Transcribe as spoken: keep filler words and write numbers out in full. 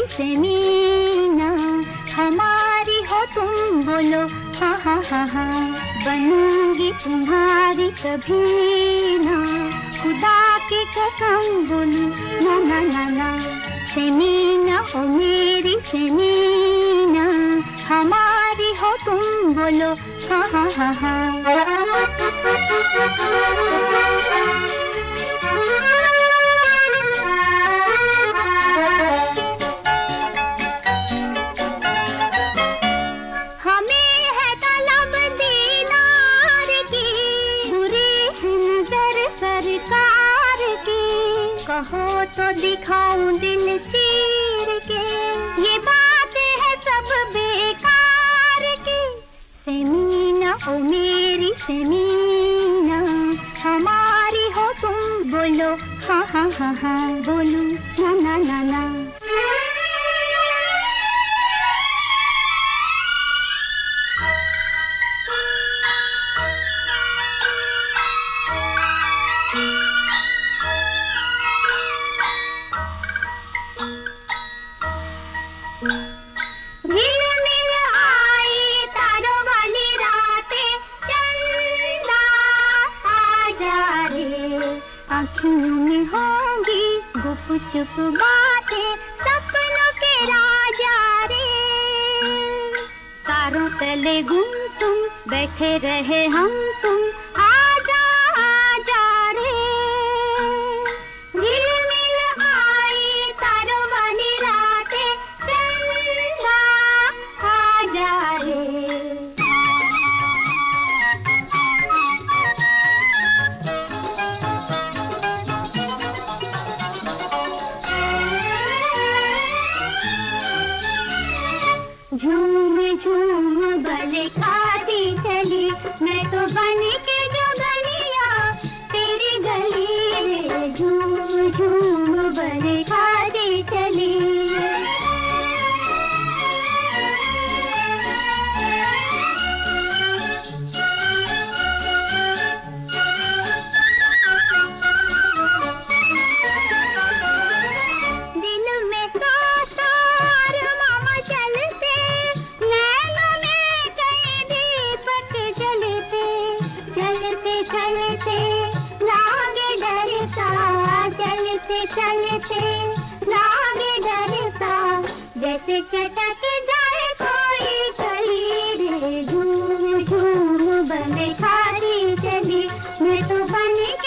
से मीना, हमारी हो तुम बोलो हा हा हा हा। बनूंगी तुम्हारी कभी ना, खुदा की कसम बोलूं ना ना ना ना। से मीना ओ मेरी से मीना, हमारी हो तुम बोलो हा हा हा हा। कहो तो दिखाऊं दिल चीर के, ये बात है सब बेकार की। से मीना ओ मेरी से मीना, हमारी हो तुम बोलो हाँ हाँ हाँ हाँ। बोलूं ना ना ना ना। झिलमिल आई तारों वाली रातें, चंदा आ जा रे। आँखों में होंगी गुपचुप बातें, सपनों के राजा रे। तारों तले गुमसुम बैठे रहे हम तुम, आजा आजा रे। झिलमिल आई तारों वाली रातें, चंदा आ जा रे। झूम झूम बल खाती चली, मैं तो बन के जोगनिया तेरी गली में। झूम झूम बल खाती चली। चलते लागे डर सा, जैसे चटक जाए कोई कली रे। झूम झूम बन खाती चली, मैं तो बन